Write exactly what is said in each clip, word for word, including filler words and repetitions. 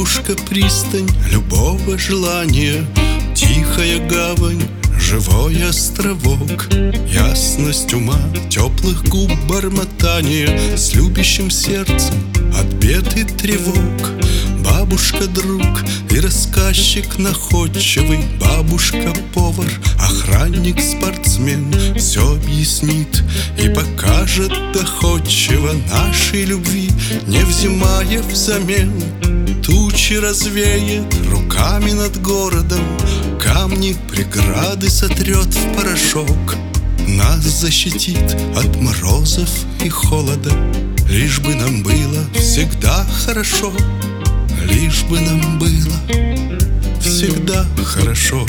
Бабушка — пристань любого желания, тихая гавань, живой островок, ясность ума, теплых губ бормотание, с любящим сердцем от бед и тревог. Бабушка — друг и рассказчик находчивый, бабушка — повар, охранник, спортсмен. Все объяснит и покажет доходчиво нашей любви, не взимая взамен. Тучи развеет руками над городом, камни, преграды сотрет в порошок. Нас защитит от морозов и холода, лишь бы нам было всегда хорошо. Лишь бы нам было всегда хорошо.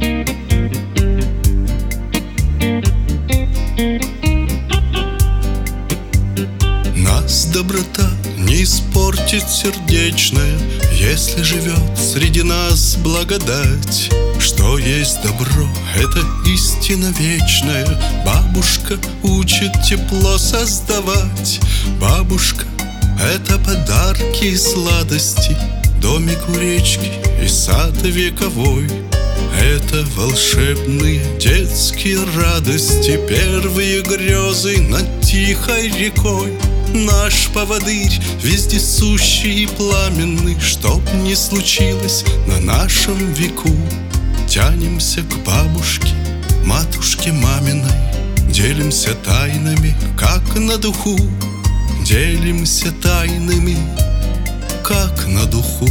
Нас доброта не испортит сердечная, если живет среди нас благодать. Что есть добро, это истина вечная. Бабушка учит тепло создавать. Бабушка — это подарки и сладости, домик у речки и сад вековой. Это волшебные детские радости, первые грезы над тихой рекой. Наш поводырь вездесущий и пламенный, чтоб не случилось на нашем веку. Тянемся к бабушке, матушке маминой, делимся тайнами, как на духу. Делимся тайнами, как на духу.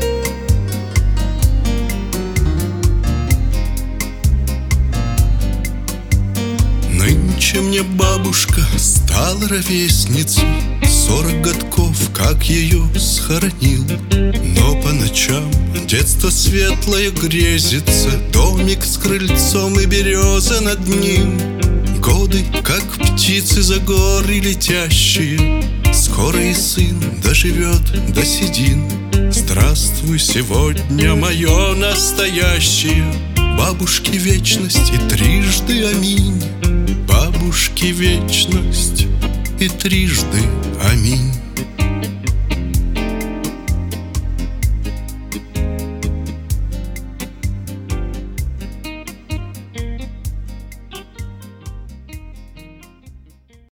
Нынче мне бабушка стала ровесницей, сорок годков, как ее схоронил. Но по ночам детство светлое грезится, домик с крыльцом и береза над ним. Годы, как птицы за горы летящие, скоро и сын доживет до седин. Здравствуй, сегодня мое настоящее, бабушке вечность и трижды аминь. Бабушке вечность и трижды аминь.